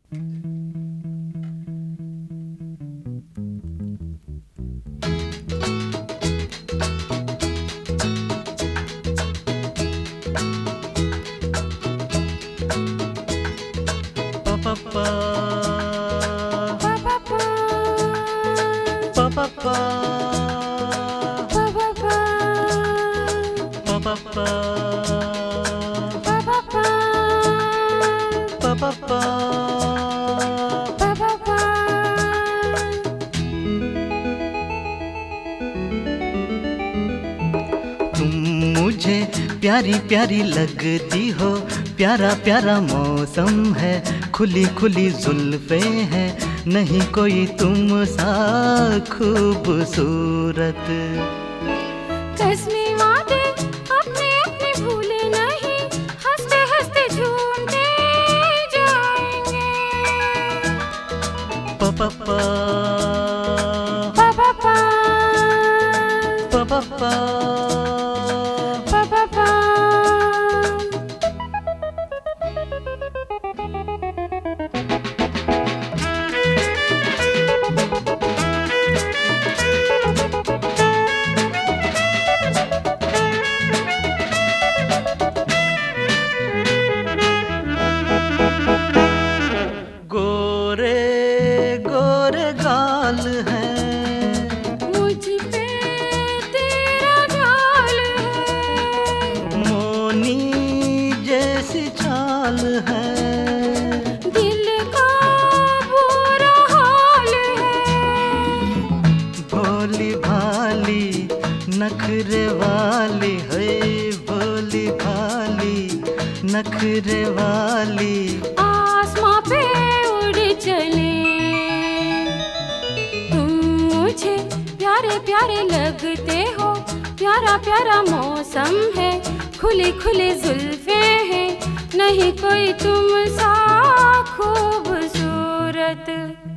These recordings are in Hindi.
तुम मुझे प्यारी प्यारी लगती हो, प्यारा प्यारा मौसम है, खुली खुली जुल्फे हैं, नहीं कोई तुम सा खूबसूरत। कसमें वादे अपने अपने भूले नहीं, हंसते हंसते झूमते जाएंगे। पा गोरे गोरे गाल हैं, मुझ पे तेरा जाल है, मोनी जैसी चाल है, दिल का बुरा हाल है, भोली भाली नखरे वाली है, भोली भाली नखरे वाली। आसमां पे उड़ चले, तुम मुझे प्यारे प्यारे लगते हो, प्यारा प्यारा मौसम है, खुले खुले जुल्फे हैं, नहीं कोई तुम सा खूबसूरत।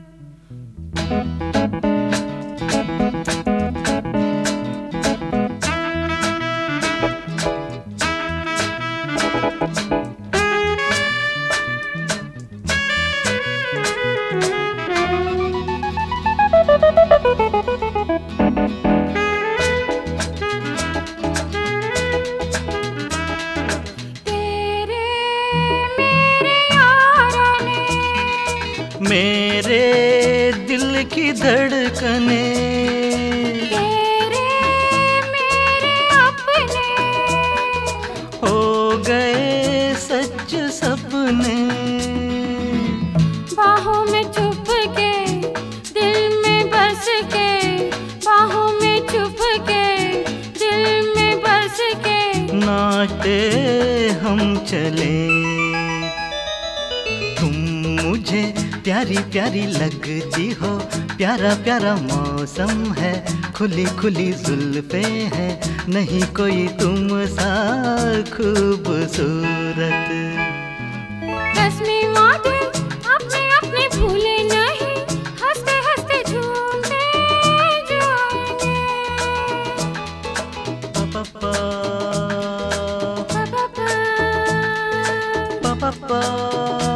तेरे मेरे यारा ने, मेरे दिल की धड़कने, तेरे मेरे अपने, हो गए सच सपने, बाहों में छुप के दिल में बस के, बाहों में छुप के दिल में बस के, नाचते हम चले। तुम मुझे प्यारी प्यारी लगती हो, प्यारा प्यारा मौसम है, खुली खुली जुल्फे हैं, नहीं कोई तुम सा खूबसूरत। कसमें वादे अपने अपने भूले नहीं, हंसते हंसते झूमते जाएंगे। पा